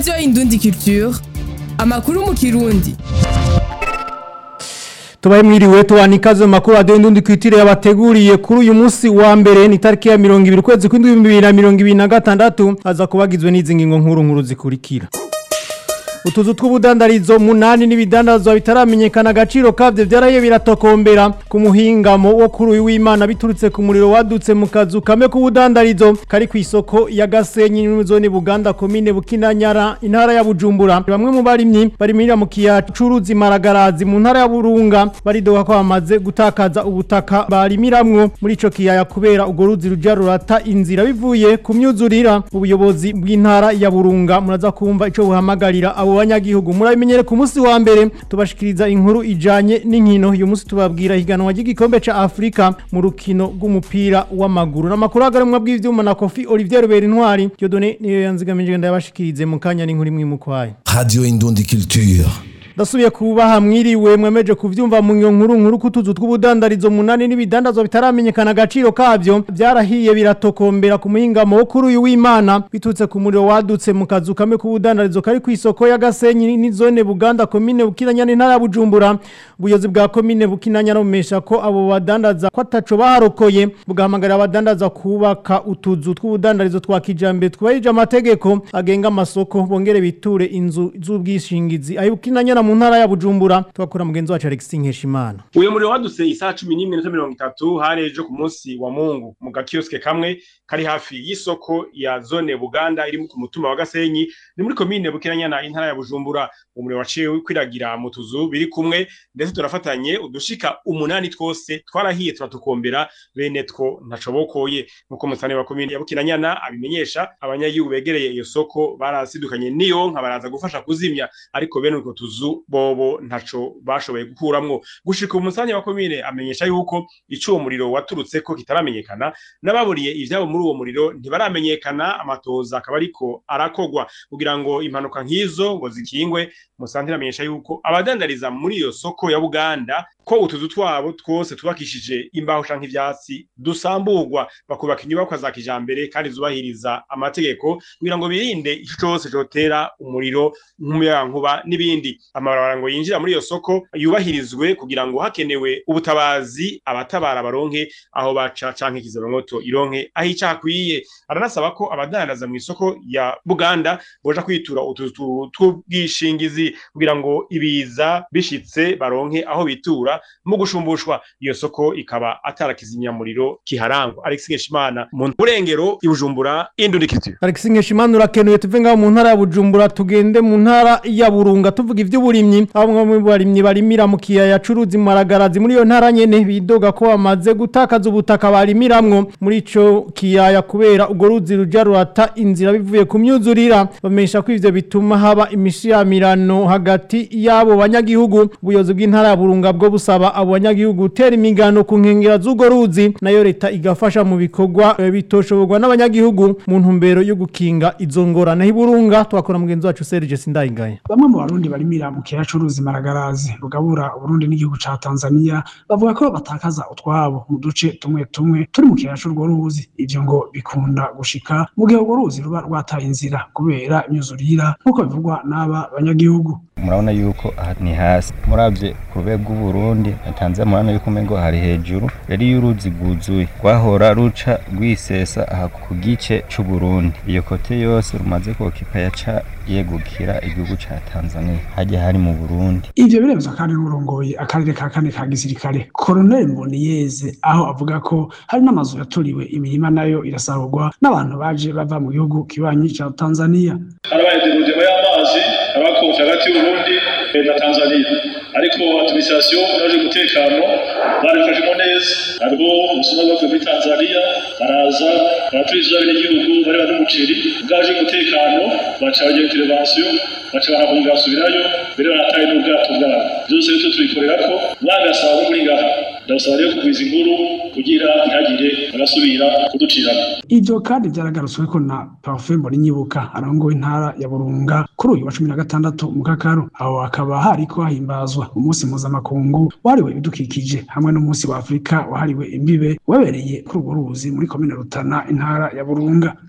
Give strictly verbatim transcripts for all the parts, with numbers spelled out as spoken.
Radio Indundi Culture, amakuru mu Kirundi. Tubaye mwiriwe tuwanikaze makuru Radio Indundi Culture yabateguriye kuri uyu munsi wa mbere ni tariki ya mirongo ibiri kwezi kw'indwi bibiri na mirongo ibiri na gatandatu aza kubagizwe n'izi ngingo nkuru nkuru zikurikira. Utuzu tw'ubudandarizo munani n'ibidandazwa bitaramenyekana agaciro kavyo byaraye biratokombera ku muhingamo wo kuri uyu w'Imana biturutse ku muriro wadutse mu kazu kame k'ubudandarizo kari ku isoko ya Gasenyi mu zone Buganda komine Bukinanyara intara ya Bujumbura. Bamwe mu barimyi barimirira mu kiyacuruzi Maragarazi mu ntara ya Burunga baridoga ko bamaze gutakaza ubutaka barimiramwo muri ico kiyaya kubera ugo ruzi ruja rurata inzira bivuye ku myuzurira. Ubuyobozi bw'intara ya Burunga muraza kumva ico buhamagarira abo banyagihugu murabimenyere ku munsi wa mbere tubashikiriza inkuru ijanye n'inkino uyu munsi tubabwira higanwa ry'igikombe ca Afrika mu rukino rw'umupira w'amaguru n'amakuru agarumwa bw'ivyuma na Kofi Olivier Robert Intwari Dieudonné niyo yanzigamije ndabashikirize mu kanya n'inkuru imwe mu kwaye Radio Indundi Culture. Dasubiye kubaha mwiriwe mwemeje kuvyumva mu nkuru nkuru kutuzu tw'ubudandarizo munani n'ibidandazwa bitaramenyekana agaciro kavyo byarahiye biratokombera ku muhingamo wo kuri uyu w'Imana bitutse ku muriro wadutse mu kazu kame k'ubudandarizo kari ku isoko ya Gasenyi ni zone Buganda komine Bukinanyana intara ya Bujumbura. Ubuyobozi bwa komine Bukinanyana bumesha ko abo badandaza ko ataco baharokoye bugahamagarira abadandaza kubaka utuzu tw'ubudandarizo twa kijambere twubahirije amategeko agenga amasoko bongere biture inzu z'ubwishingizi ayo Bukinanyana mu ntara ya Bujumbura twakora mugenzi wacu Alex Nkeshimana. Uyo muri wadutse isaha cumi n'imwe na mirongo itatu hareje ku munsi wa Mungu mu gakioske kamwe kari hafi y'isoko ya zone Buganda iri ku mutumba wa Gasenyi ni muri komine Bukinanyana intara ya Bujumbura. Umuriro waciye kwiragira mu tuzu biri kumwe ndetse turafatanye udushika umunani twose twarahiye turatukombera bene two ntacobokoye nuko musane wa komine ya Bukinanyana abimenyesha abanyagihugu begereye iyo soko barasidukanye niyo nka baraza gufasha kuzimya ariko bene utwo tuzu bobo ntaco bashoboye gukuramwo. Gushika umusanye wa komine amenyesha yuko ico uwo muriro waturutse ko kitaramenyekana n'ababuriye ivyabo muri uwo muriro ntibaramenyekana amatoza akaba ariko arakogwa kugira ngo impanuka nk'izo ngo zikingwe. Musantira amenyesha yuko abadandariza muri iyo soko ya Buganda ko utuzu twabo twose tubakishije imbaho canke ivyatsi dusamburwa bakubaka inyubako za kijambere kandi zubahiriza amategeko kugira ngo birinde ico cyose cotera umuriro nk'umuyagankuba n'ibindi. Amabarabara ngo yinjira muri iyo soko yubahirizwe kugira ngo hakenewe ubutabazi abatabara baronke aho baca canke kizabamwoto ironke aho icakwiye. Aranasaba ko abadandaza mu isoko ya Buganda boja kwitura utuzu tw'ubwishingizi kugira ngo ibiza bishitse baronke aho bitura mu gushumbushwa. Iyo soko ikaba atarakizimya muriro kiharangwa. Alex Nkeshimana mu Burengero i Bujumbura Indundi Culture. Alex Nkeshimana urakenuye tuve ngaho mu ntara ya Bujumbura tugende mu ntara ya Burunga tuvuga ivy'uburimyi. Bamwe mu barimyi barimira mu kiyaya curuzi Maragarazi muri iyo ntara nyene bidoga ko bamaze gutakaza ubutaka barimiramwo muri ico kiyaya kubera ugo ruzi ruja rurata inzira bivuye ku myuzurira. Bamesha ko ivyo bituma haba imishiyamirano hagati yabo banyagihugu. Ubuyobozi bw'intara ya Burunga bwo busaba abo banyagihugu gutera imigano ku nkengera z'ugo ruzi nayo leta igafasha mu bikorwa bitoshoborwa n'abanyagihugu mu ntumbero yo gukinga izo ngorane. Hiburunga twakora mugenzi wacu Serge Sindayingaye. Bamwe mu barundi barimira mu kiyacuruzi Maragarazi rugabura Burundi n'igihugu ca Tanzania bavuga ko batakaza utwabo mu duce tumwe tumwe turi mu kiyacurwo ruzi. Ivyo ngo bikunda gushika mu gihe urwo ruzi ruba rwataye inzira kubera imyuzurira nkuko bivugwa n'aba banyagihugu. Murabona yuko ni hasi muravye ku rwego Burundi atanze murana yuko mengo hari hejuru yari y'uruzi guzuye kwahora ruca rwisesa aha ku gice c'u Burundi. Iyo kote yose rumaze kokipa yaca yegukira igihugu ca Tanzania haje hari mu Burundi. Ivyo biremezwa kandi n'urongoye akarere ka kane ka gisirikare Colonel Mboniyeze aho avuga ko hari n'amazu yaturiwe imirima nayo irasarurwa n'abantu baje bava mu gihugu kibanyi ca Tanzania. Arabaye debujema y'amazi abakocha hagati y'Uburundi na Tanzania ariko administration yaje umutekano barifashemo neza ariko ubusuma bwo muri Tanzania baraza baturiza n'igihugu bari badumuceri bwaje umutekano bacaje intervention baca barahunga basubirayo bere barataye n'ubwato bwabo byose byo turikorera ko bagasaba muri ngaha ndasaba rero kugwiza inkuru kugira ntagire bagasubira kuducirana. Ivyo kandi byaragarutswe ko na Parfait Mboninyibuka arongoye intara ya Burunga kuri uyu wa cumi na gatandatu mu Kakaro aho akaba hariko hahimbazwa umunsi mpuzamakungu wahariwe ibidukikije hamwe n'umunsi wa Afrika wahariwe imbibe wabereye kuri urwo ruzi muri komine Rutana intara ya Burunga.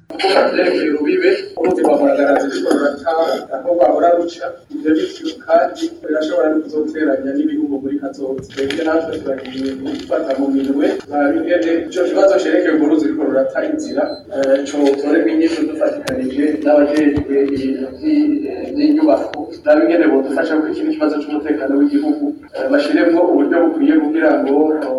Vyerekeye urubibe uruzi rwa Muragarazi ruriko rurataha aho rwahora ruca ivyo bityo kandi birashobora no kuzoteranya n'ibihugu muri kazoza twebwe natwe turagiye gufata mu minwe bingene ico kibazo cerekeye urwo ruzi ruriko rurata inzira cotorerwa inyishu dufatikanije n'abajejwe n'inyubako n'abingene bodufasha kuri kino kibazo c'umutekano w'igihugu bashiremwo uburyo bukwiye kugira ngo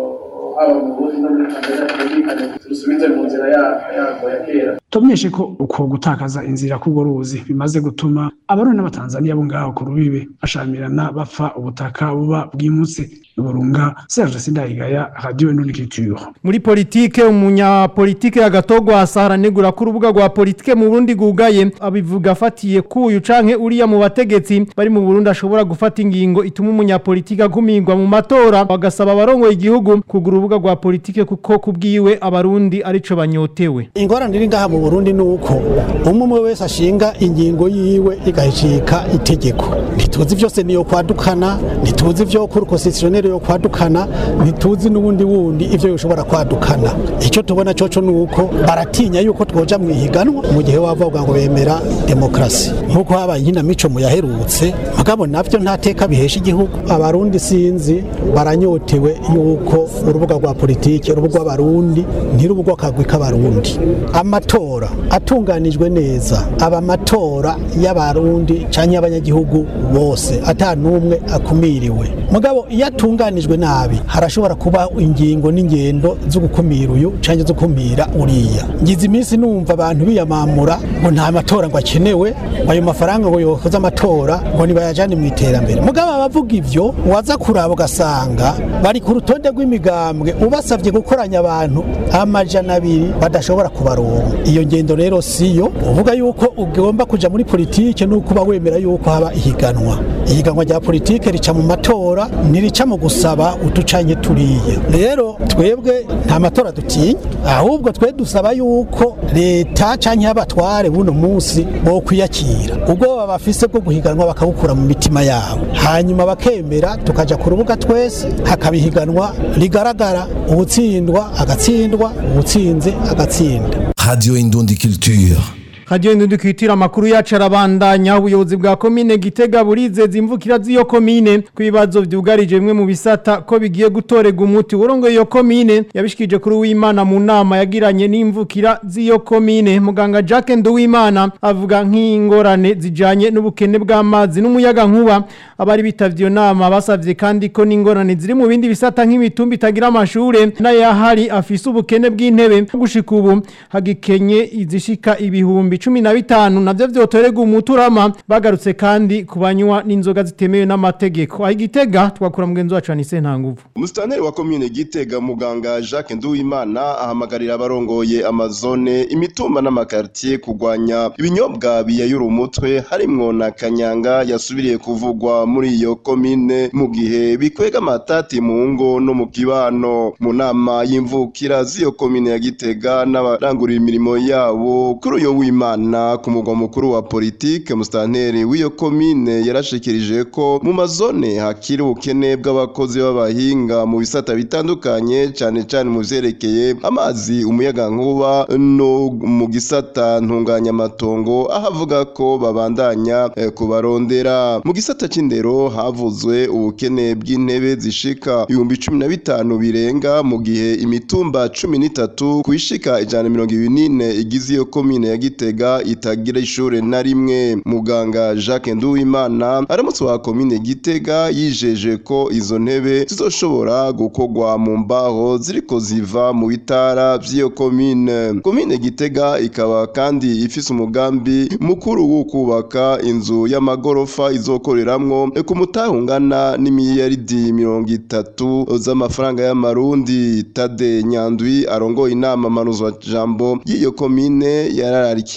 haba mu Burundi no muri Tanzania twumvikane dusubize mu nzira yarwo ya kera. Tumenyeshe ko uko gutakaza inzira k'urwo ruzi bimaze gutuma abarundi n'abatanzania bo ngaho ku rubibe bashamirana bapfa ubutaka buba bwimutse. Burunga Serge Sindayigaya, Radio Nunikiture. Muri politike umunya politike agatogwa asara negura ku rubuga rwa politike mu Burundi gugaye abivuga afatiye kuyu canke uriya mu bategetsi bari mu Burundi ashobora gufata ingingo ituma umunya politike agumirwa mu matora bagasaba abarongo igihugu kugura urubuga rwa politike kuko kubwiwe abarundi arico banyotewe. Ingorane iri ngaha mu Burundi nuko umwe wese ashinga ingingo yiwe igahicika itegeko. Ntituzi vyose niyo kwadukana, ntituzi vyo kuri constitutionnel yo kwadukana, ntituzi n'ubundi wundi ivyo yoshobora kwadukana. Icyo tubona coco nuko baratinya yuko twoja mu ihiganwa mu gihe wavuga ngo bemera demokrasi nkuko habaye inamico mu yaherutse mugabo navyo nta teka bihesha igihugu. Abarundi sinzi baranyotewe yuko urubuga rwa politike urubuga rw'abarundi ntirubuga kagwi k'abarundi. Amatora atunganijwe neza aba amatora y'abarundi canke y'abanyagihugu bose ata numwe akumiriwe. Mugabo iyo atunganijwe nabi harashobora kuba ingingo n'ingendo zo gukumira uyu canke zo kumira uriya. Ngize iminsi numva abantu biyamamura ngo nta matora ngo akenewe ayo mafaranga ngo yokoza amatora ngo nibayajane mu iterambere. Mugabo abavuga ivyo waza kuraba ugasanga bari ku rutonde rw'imigambwe ubasavye gukoranya abantu amajana abiri badashobora kubaronka. Iyo ngendo rero siyo uvuga yuko ugomba kuja muri politike nuko uba wemera yuko haba ihiganwa. Ihiganwa rya politike rica mu matora nirica mu gusaba utucanye turiye. Rero twebwe nta matora dutinya ahubwo twe dusaba yuko leta canke abatware buno munsi bo kwiyakira ubwo babafise bwo guhiganwa bakabukura mu mitima yabo hanyuma bakemera tukaja ku rubuga twese hakabihiganwa rigaragara ubutsindwa agatsindwa ubutsinze agatsinda. Radio Indundi Culture. Radio Indundi Culture amakuru yacu arabandanya. Ubuyobozi bwa komine Gitega burizeza imvukira z'iyo komine kwibazo vyugarije bimwe mu bisata ko bigiye gutorega umuti. Urongoye iyo komine yabishikije kuri Uwimana mu nama yagiranye n'imvukira z'iyo komine. Muganga Jacques Nduwimana avuga nk'ingorane zijanye n'ubukene bw'amazi n'umuyaga nkuba. Abari bitavye iyo nama basavye kandi ko n'ingorane ziri mu bindi bisata nk'imitumba itagira amashure n'ayahari afise ubukene bw'intebe. Gushika ubu hagikenye izishika ibihumbi cumi na bitanu navyo vyotorega umuturama. Bagarutse kandi kubanywa n'inzoga zitemewe n'amategeko. Aho Gitega twakura mugenzi wacu Anise Ntanguvu. Umustaneri wa komine Gitega Muganga Jacques Nduwimana ahamagarira abarongoye amazone imitumba n'amakartier kugwanya ibinyobwa biyayura umutwe harimwo na kanyanga yasubiriye kuvugwa muri iyo komine mu gihe bikwega amatati mu ngo no mu kibano. Mu nama y'imvukira z'iyo komine ya Gitega n'abarangurira imirimo yabo kuri uyo w'Imana ku mugwa mukuru wa politike mustanteri w'iyo komine yarashikirije ko mu mazone hakiri ubukene bw'abakozi b'abahinga mu bisata bitandukanye cyane cyane mu vyerekeye amazi umuyaga nkuba no mu gisata ntunganya matongo ahavuga ko babandanya eh, kubarondera. Mu gisata c'indero havuzwe ubukene bw'intebe zishika ibihumbi cumi na bitanu birenga mu gihe imitumba cumi n'itatu kwishika ijana na mirongo ibiri n'ine igize iyo komine ya Gitega itagira ishure na rimwe. Muganga Jacques Nduwimana aramutse wa komine Gitega yijeje ko izo ntebe zizoshobora gukogwa mu mbaho ziriko ziva mu bitara vy'iyo komine. Komine Gitega ikaba kandi ifise umugambi mukuru wo kubaka inzu y'amagorofa izokoreramwo ku mutahungana n'imiliyaridi mirongo itatu z'amafaranga y'amarundi. Tade Nyandwi arongoye inama manuzwa jambo y'iyo komine yarararikiye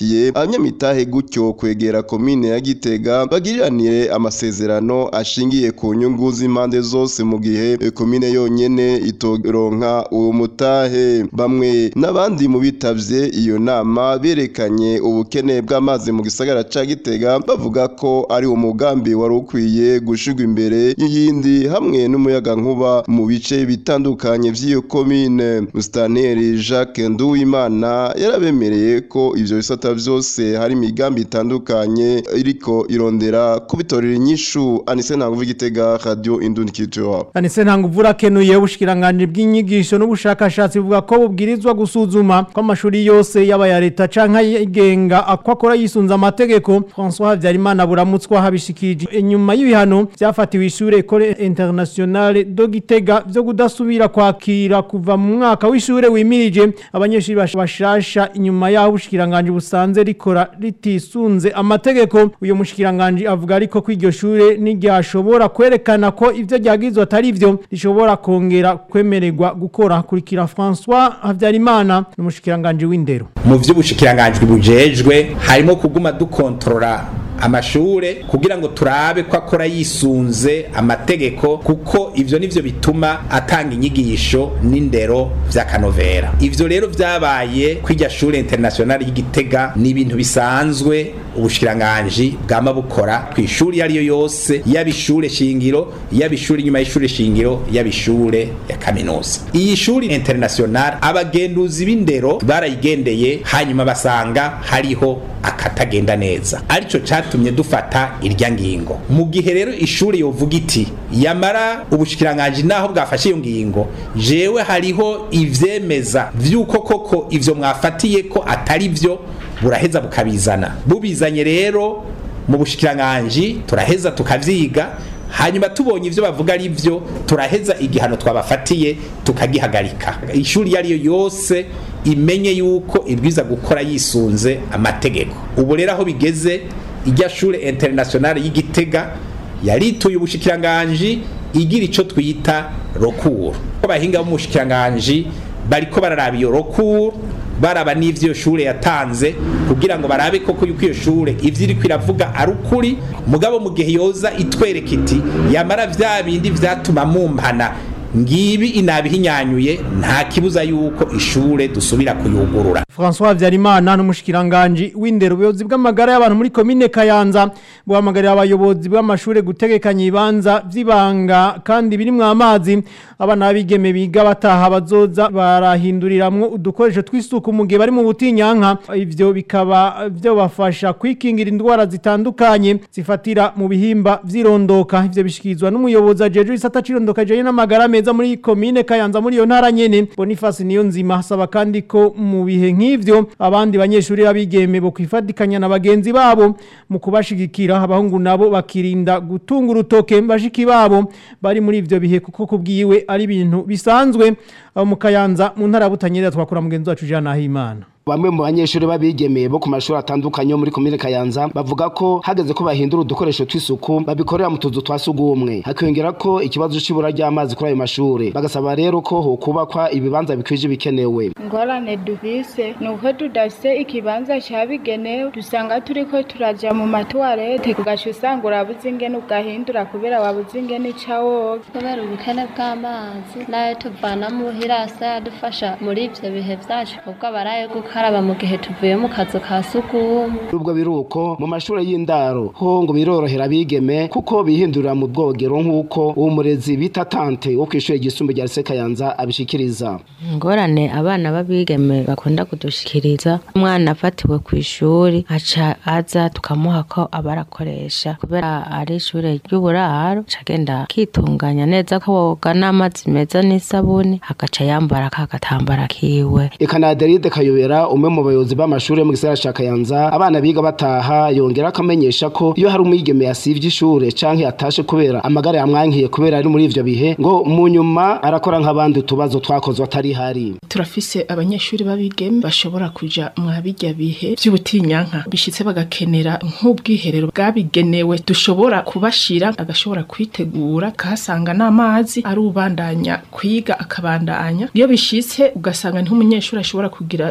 rihagarikiye abanyamitahe gutyo kwegera komine ya Gitega bagiriranire amasezerano ashingiye ku nyungu z'impande zose mu gihe komine yonyene itoronka uwo mutahe. Bamwe n'abandi mu bitavye iyo nama berekanye ubukene bw'amazi mu gisagara ca Gitega bavuga ko ari umugambi wari ukwiye gushigwa imbere y'iyindi hamwe n'umuyaga nkuba mu bice bitandukanye vy'iyo komine. Mustaneri Jacques Nduwimana yarabemereye ko ivyo bisata vyose hari imigambi itandukanye iriko irondera kubitorera inyishu. Anise Ntanguvu, Gitega, Radio Indundi Culture. Anise Ntanguvu rakenuye ubushikiranganje bw'inyigisho n'ubushakashatsi buvuga ko bubwirizwa gusuzuma ko amashuri yose yaba ya leta canke yigenga akwakora yisunza amategeko. François Habyarimana buramutswa habishikije inyuma y'ibihano byafatiwe ishure Ecole Internationale de Gitega byo kudasubira kwakira kuva mu mwaka w'ishure wimirije abanyeshuri bashasha inyuma yaho ubushikiranganje busanze rikora ritisunze amategeko. Uyo mushikiranganje avuga ariko ko iryo shure n'iryashobora kwerekana ko ivyo ryagizwe atari ivyo rishobora kongera kwemererwa gukora. Kurikira François Habyarimana n'umushikiranganje w'indero. Mu vy'ubushikiranganje bujejwe harimo kuguma dukontrola amashure kugira ngo turabe ko akora yisunze amategeko, kuko ivyo nivyo bituma atanga inyigisho n'indero vy'akanovera. Ivyo rero vyabaye kw'irya shure internationale y'Igitega ni ibintu bisanzwe ubushikiranganje bwama bukora kw'ishuri yari yo yose, yabishure shingiro, yabishure nyuma y'ishure shingiro, yabishure ya kaminuza. Iyi shuri internationale abagenduzi b'indero barayigendeye hanyuma basanga hariho akatagenda neza, arico catumye dufata irya ngingo. Mu gihe rero ishuri yovuga iti yamara ubushikiranganje naho bwafashe iyo ngingo, jewe hariho ivyemeza vyuko koko ivyo mwafatiye ko atari vyo, buraheza bukabizana. Bubizanye rero mu bushikiranganje turaheza tukavyiga, hanyuma tubonye ivyo bavuga ari vyo turaheza igihano twabafatiye tukagihagarika. Ishuri yari yo yose imenye yuko ibwiza gukora yisunze amategeko. Ubu rero aho bigeze, irya shure internationale y'Igitega yarituye ubushikiranganje igira ico twita rokuru. Abahinga mu bushikiranganje bariko bararaba iyo rokuru, baraba n'ivyo shure yatanze kugira ngo barabe koko yuko iyo shure ivyo iri kwiravuga ari ukuri. Mugabo mu gihe yoza itwereka iti yamara vya bindi vyatuma mumpana ngibi inabihinyanyuye, nta kibuza yuko ishure dusubira kuyugurura. François Habyarimana n'umushikiranganje w'indero ubuyobozi bw'amagara y'abantu muri komine Kayanza buhamagarira abayobozi bw'amashure gutegekanya ibanza vy'ibanga kandi birimwo amazi. Abana babigeme biga bataha bazoza barahinduriramwo udukoresho tw'isuku mu gihe bari mu butinyanka. Ivyo bikaba byo bafasha kwikingira indwara zitandukanye zifatira mu bihimba vy'irondoka. Ivyo bishikizwa n'umuyobozi ajeje isata cirondoka jeje n'amagara meza muri komine Kayanza muri yo ntara nyene. Boniface Niyonzima hasaba kandi ko mu bihe nk'ivyo abandi banyeshuri babigeme bo kwifatikanya na bagenzi babo mu kubashigikira. Abahungu nabo bakirinda gutunga urutoke bashiki babo bari muri ivyo bihe, kuko kubwiwe ari ibintu bisanzwe. Abo mu Kayanza mu ntara butanyerera twakora mugenzi wacu Jean Nahimana. Bamwe mu banyeshuri babigemeye bo ku mashuri atandukanye muri komine Kayanza bavuga ko hageze ko bahindura udukoresho tw'isuku babikorera mu tuzu twasugumwe, hakiyongera ko ikibazo c'ibura ry'amazi kuri ayo mashuri. Bagasaba rero ko ho kubakwa ibibanza bikwije bikenewe. Ngorane dufise nuko tudafise ikibanza cabigenewe, dusanga turiko turaja mu matoilette kugaca usanga urabuze ingene ugahindura kubera wabuze ingene icawo. Kubera ubukene bw'amazi nayo tuvana mu hirasa dufasha muri ivyo bihe vyacu ubwo baraye karaba mu gihe tuvuye mu kazo ka sugumwe. Ubwo biruko mu mashuri y'indaro ho ngo birorohera bigeme kuko bihindurira mu bwogero nk'uko uwo murezi bita tante wo kwishura igisumbe rya Kayanza abishikiriza. Ngorane abana babigeme bakunda kudushikiriza, umwana afatiwe ku ishuri aca aza tukamuha ko abarakoresha kubera ari ishure ry'uburaro, cagenda kitunganya neza ko woga n'amazi meza n'isabuni agaca yambara kagatambara kiwe. Ikanaderide Kayobera umwe mu bayobozi b'amashuri mu gisagara ca Kayanza, abana biga bataha yongera akamenyesha ko iyo hari umwigeme yasivye ishure canke atashe kubera amagara yamwankiye kubera ari muri ivyo bihe, ngo mu nyuma arakora nk'abandi utubazo twakozwe atari hari. Turafise abanyeshuri babigeme bashobora kuja mwabijya bihe by'ubutinyanka bishitse bagakenera nk'ubwiherero bwabigenewe, dushobora kubashira agashobora kwitegura kahasanga n'amazi ari ubandanya kwiga akabandanya. Iyo bishitse ugasanga nti umunyeshuri ashobora kugira ibindi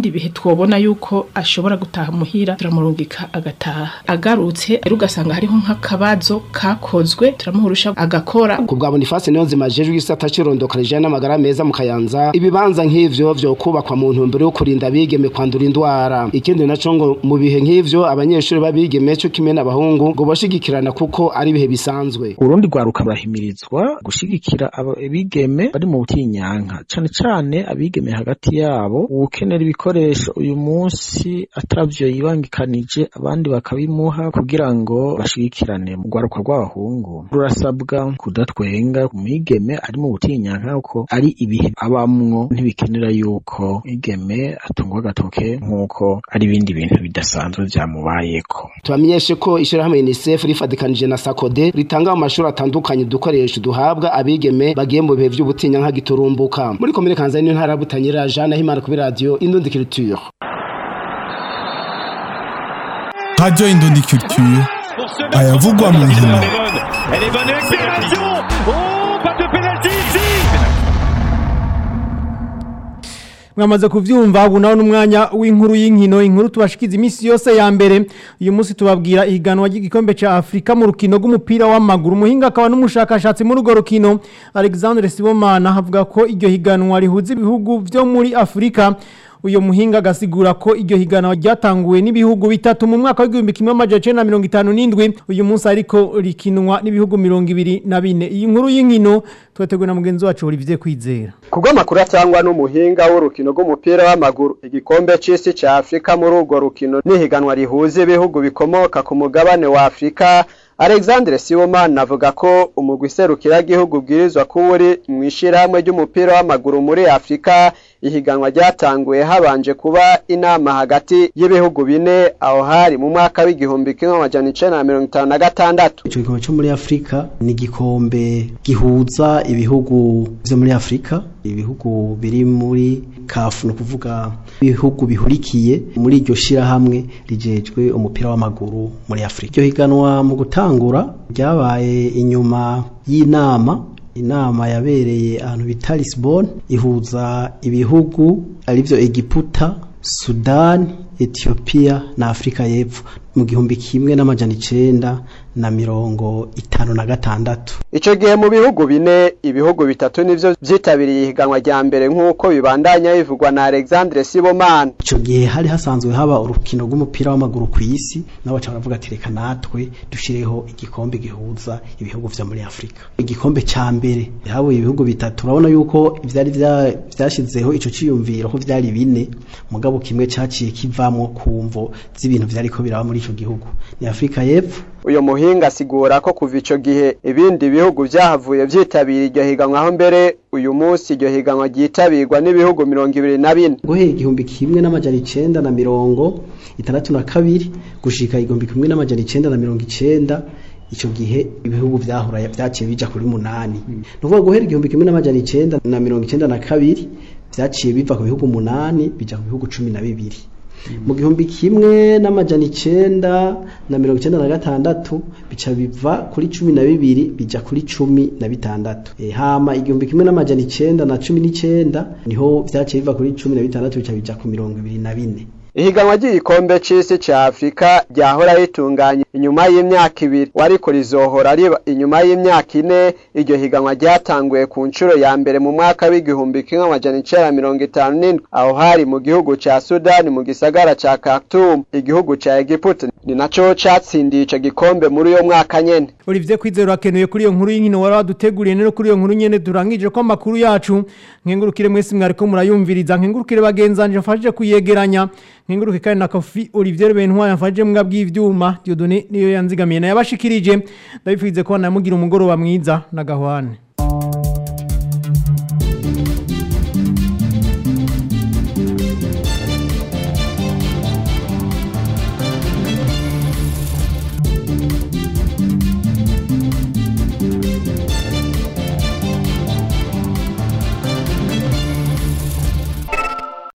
ibindi bihe twobona yuko ashobora gutaha muhira turamurungika agataha agarutse rero ugasanga hariho nk'akabazo kakozwe turamuhurusha agakora ku bwa Boniface niyo zimajejwe isata cirondokereje n'amagara meza mu Kayanza ibibanza nk'ivyo vyo kubakwa mu ntumbero yo kurinda abigeme kwandura indwara ikindi naco ngo mu bihe nk'ivyo abanyeshuri babigeme cyo kimwe n'abahungu ngo bashigikirana kuko ari bihe bisanzwe urundi rwaruka barahimirizwa gushigikira abigeme bari mu butinyanka cane cane abigeme hagati yabo ukenera ibikoresho uyu munsi atavyo yibangikanije abandi bakabimuha kugira ngo bashigikirane mu rwaruka rw'abahungu rurasabwa kudatwenga umwigeme ari mu butinyanka uko ari ibihe abamwo ntibikenera yuko igeme atungwa agatoke nk'uko ari ibindi bintu bidasanzwe vyamubayeko tubamenyeshe ko ishirahamwe UNICEF rifadikanije na SACODE ritanga mu mashuri atandukanye dukoresha duhabwa abigeme bagiye mu bihe vy'ubutinyanka giturumbuka muri komine Kanzani n'intara Butanyerera Jean Himana kuri radio Indundi Culture Radio Indundi Culture ayavugwa mu nkino. Elle est bonne accélération. Oh, pas de pénalty ici. Mwamaze kuvyumva ubu nawo n'umwanya w'inkuru y'inkino inkuru tubashikiza imisi yose ya mbere uyu munsi tubabwira ihiganwa ry'igikombe ca Afrika mu rukino rw'umupira w'amaguru muhinga akaba n'umushakashatsi muri urwo rukino Alexandre Sibomana havuga ko iryo higanwa rihuza ibihugu vyo muri Afrika uyo muhinga agasigura ko iryo higanwa ryatanguwe n'ibihugu bitatu mu mwaka w'igihumbi kimwe amajana icenda na mirongo itanu n'indwi uyu munsi ariko rikinwa n'ibihugu mirongo ibiri na bine iyi nkuru y'inkino twateguwe na mugenzi wacu Olivier Kwizera kubwo makuru atangwa n'umuhinga w'urukino rw'umupira w'amaguru igikombe c'isi ca Afrika muri urwo rukino n'ihiganwa rihuza ibihugu bikomoka ku mugabane wa Afrika Alexandre Sibomana avuga ko umugwi serukira igihugu bwirizwa kuburi mwishirahamwe ry'umupira w'amaguru muri Afrika ihiganwa ryatanguye habanje kuba inama hagati y'ibihugu bine aho hari mu mwaka w'igihumbi kimwe amajana icenda na mirongo itanu na gatandatu. Ico gikombe cyo muri Afrika ni gikombe gihuza ibihugu vyo muri Afrika ibihugu biri muri C A F no kuvuga ibihugu bihurikiye muri iryo shirahamwe rijejwe umupira w'amaguru muri Afrika. Iryo higanwa mu gutangura ryabaye inyuma y'inama inama yabereye ahantu bita Lisbon ihuza ibihugu arivyo Egiputa, Sudan, Ethiopia na Afrika y'Epfo mu gihumbi kimwe n'amajana icenda na mirongo itanu na gatandatu. Ico gihe mu bihugu bine ibihugu bitatu nivyo vyitabiriye ihiganwa rya mbere nk'uko bibandanya bivugwa na Alexandre Sibomana. Ico gihe hari hasanzwe haba urukino rw'umupira w'amaguru ku isi n'abaca baravuga ati reka natwe dushireho igikombe gihuza ibihugu vyo muri Afrika. Igikombe ca mbere habuye ibihugu bitatu urabona yuko ivyari vyashizeho ico ciyumviro ko vyari bine mugabo kimwe caciye kivamwo kumvo z'ibintu vyariko biraba muri ico gihugu ni Afrika y'Epfo. Uyo muhinga asigura ko kuva ico gihe ibindi bihugu vyahavuye vyitabira iryo higanwa aho mbere uyu munsi iryo higanwa ryitabirwa n'ibihugu mirongo ibiri na bine. Guhera igihumbi kimwe n'amajana icenda na mirongo itandatu na kabiri gushika igihumbi kimwe n'amajana icenda na mirongo icenda ico gihe ibihugu vyahura vyaciye bija kuri munani. Nuvuga guhera igihumbi kimwe n'amajana icenda na mirongo icenda na kabiri vyaciye biva ku bihugu munani bija ku bihugu cumi na bibiri. Mu gihumbi kimwe n'amajana icenda na mirongo icenda na gatandatu bica biva kuri cumi na bibiri bija kuri cumi na bitandatu. E, hama igihumbi kimwe n'amajana icenda na cumi n'icenda niho vyaciye biva kuri cumi na bitandatu bica bija ku mirongo ibiri na bine. Ihiganwa ry'igikombe c'isi ca Afrika ryahora ritunganye inyuma y'imyaka ibiri wariko rizohora riba inyuma y'imyaka ine. Iryo higanwa ryatanguye ku ncuro ya mbere mu mwaka w'igihumbi kimwe amajana icenda na mirongo itanu n'indwi aho hari mu gihugu ca Sudan mu gisagara ca Khartoum. Igihugu ca Egiputa ni naco catsindiye ico gikombe muri uyo mwaka nyene. Olivier Kwizera akenuye kuri iyo nkuru y'inkino wari waduteguriye nero kuri iyo nkuru nyene durangije ko amakuru yacu nkengurukire mwese mwariko murayumviriza nkengurukire bagenzanje mfashije kuyegeranya nkenguruke kandi na Kofi Olivier Bentwaya mfashije mbwa bw'ivyuma Dieudonné niyo yanzigamiye na yabashikirije ndabifuze ko namugira umugoroba mwiza na gahwane.